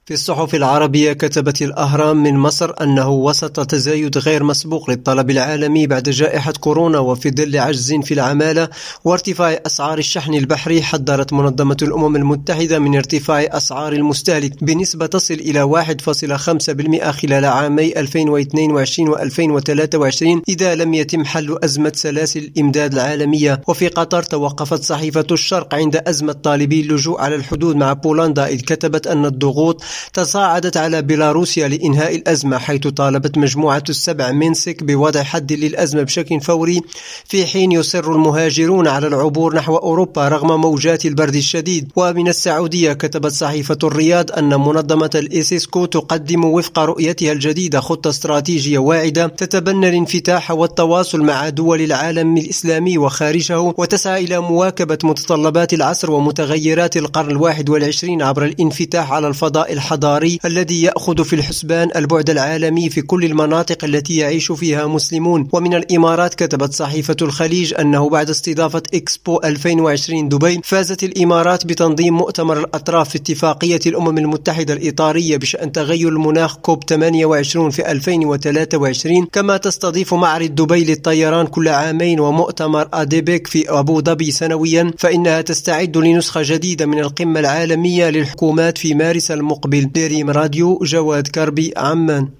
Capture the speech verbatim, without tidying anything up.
في الصحف العربية كتبت الأهرام من مصر أنه وسط تزايد غير مسبوق للطلب العالمي بعد جائحة كورونا وفي ظل عجز في العمالة وارتفاع أسعار الشحن البحري، حذرت منظمة الأمم المتحدة من ارتفاع أسعار المستهلك بنسبة تصل إلى واحد فاصلة خمسة بالمئة خلال عامي ألفين واثنين وعشرين وألفين وثلاثة وعشرين إذا لم يتم حل أزمة سلاسل الإمداد العالمية. وفي قطر توقفت صحيفة الشرق عند أزمة طالبي اللجوء على الحدود مع بولندا، إذ كتبت أن الضغوط تصاعدت على بيلاروسيا لإنهاء الأزمة، حيث طالبت مجموعة السبع مينسك بوضع حد للأزمة بشكل فوري، في حين يصر المهاجرون على العبور نحو أوروبا رغم موجات البرد الشديد. ومن السعودية كتبت صحيفة الرياض أن منظمة الإيسيسكو تقدم وفق رؤيتها الجديدة خطة استراتيجية واعدة تتبنى الانفتاح والتواصل مع دول العالم الإسلامي وخارجه، وتسعى إلى مواكبة متطلبات العصر ومتغيرات القرن الواحد والعشرين عبر الانفتاح على الفضاء الحضاري الذي يأخذ في الحسبان البعد العالمي في كل المناطق التي يعيش فيها مسلمون. ومن الإمارات كتبت صحيفة الخليج أنه بعد استضافة إكسبو ألفين وعشرين دبي، فازت الإمارات بتنظيم مؤتمر الأطراف في اتفاقية الأمم المتحدة الإطارية بشأن تغير المناخ كوب ثمانية وعشرين في ألفين وثلاثة وعشرين، كما تستضيف معرض دبي للطيران كل عامين ومؤتمر أديبك في أبو ظبي سنويا، فإنها تستعد لنسخة جديدة من القمة العالمية للحكومات في مارس المقبل. دريم راديو، جواد كربي، عمان.